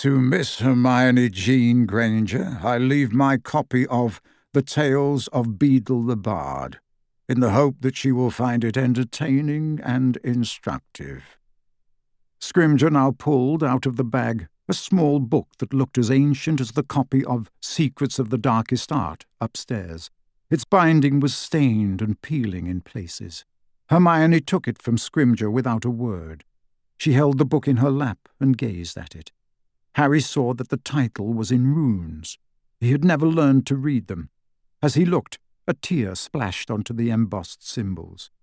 To Miss Hermione Jean Granger, I leave my copy of The Tales of Beadle the Bard, in the hope that she will find it entertaining and instructive. Scrimger now pulled out of the bag a small book that looked as ancient as the copy of Secrets of the Darkest Art upstairs. Its binding was stained and peeling in places. Hermione took it from Scrimger without a word. She held the book in her lap and gazed at it. Harry saw that the title was in runes. He had never learned to read them. As he looked, a tear splashed onto the embossed symbols.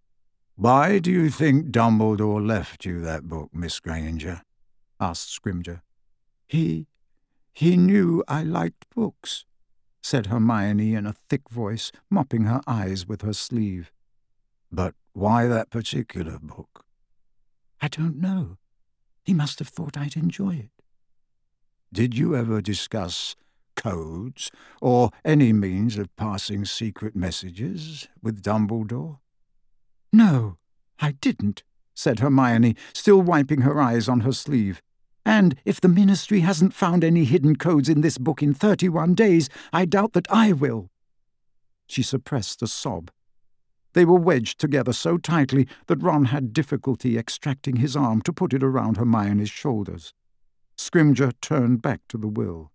"Why do you think Dumbledore left you that book, Miss Granger?" asked Scrimger. He knew I liked books," said Hermione in a thick voice, mopping her eyes with her sleeve. "But why that particular book?" "I don't know. He must have thought I'd enjoy it." "Did you ever discuss codes or any means of passing secret messages with Dumbledore?" "No, I didn't," said Hermione, still wiping her eyes on her sleeve. "And if the Ministry hasn't found any hidden codes in this book in 31 days, I doubt that I will." She suppressed a sob. They were wedged together so tightly that Ron had difficulty extracting his arm to put it around Hermione's shoulders. Scrimger turned back to the will.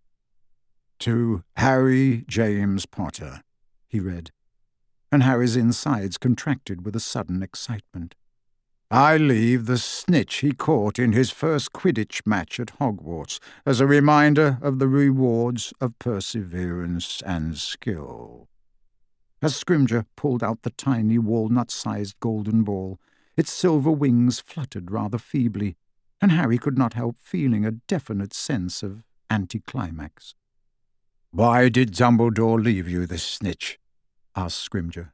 "To Harry James Potter," he read, and Harry's insides contracted with a sudden excitement. "I leave the snitch he caught in his first Quidditch match at Hogwarts as a reminder of the rewards of perseverance and skill." As Scrimger pulled out the tiny walnut-sized golden ball, its silver wings fluttered rather feebly, and Harry could not help feeling a definite sense of anticlimax. "Why did Dumbledore leave you this snitch?" asked Scrimger.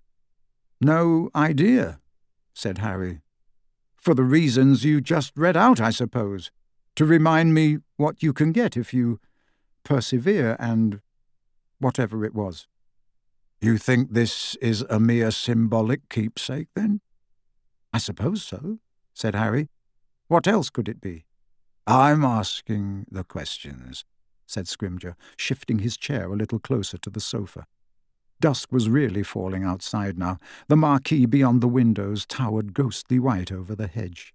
"No idea," said Harry. "For the reasons you just read out, I suppose. To remind me what you can get if you persevere and whatever it was." "You think this is a mere symbolic keepsake, then?" "I suppose so," said Harry. "What else could it be?" "I'm asking the questions," said Scrimger, shifting his chair a little closer to the sofa. Dusk was really falling outside now. The marquee beyond the windows towered ghostly white over the hedge.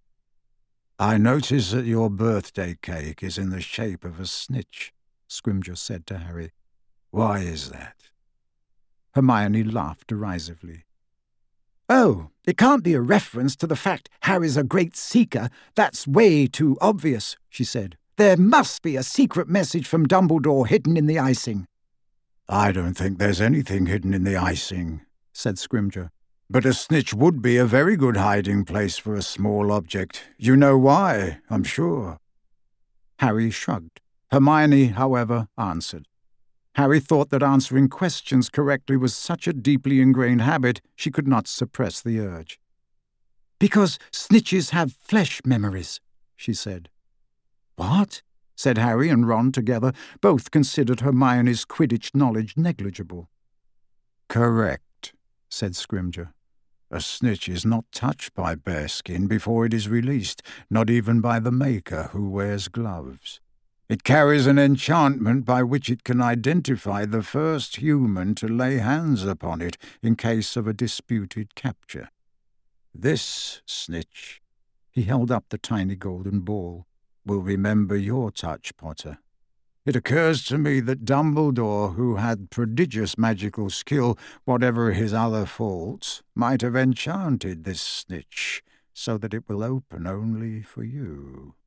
"I notice that your birthday cake is in the shape of a snitch," Scrimger said to Harry. "Why is that?" Hermione laughed derisively. "Oh, it can't be a reference to the fact Harry's a great seeker. That's way too obvious," she said. "There must be a secret message from Dumbledore hidden in the icing." "I don't think there's anything hidden in the icing," said Scrimger. "But a snitch would be a very good hiding place for a small object. You know why, I'm sure." Harry shrugged. Hermione, however, answered. Harry thought that answering questions correctly was such a deeply ingrained habit she could not suppress the urge. "Because snitches have flesh memories," she said. "What?" said Harry and Ron together. Both considered Hermione's Quidditch knowledge negligible. "Correct," said Scrimger. "A snitch is not touched by bearskin before it is released, not even by the maker who wears gloves. It carries an enchantment by which it can identify the first human to lay hands upon it in case of a disputed capture. This snitch," he held up the tiny golden ball, "will remember your touch, Potter. It occurs to me that Dumbledore, who had prodigious magical skill, whatever his other faults, might have enchanted this snitch so that it will open only for you."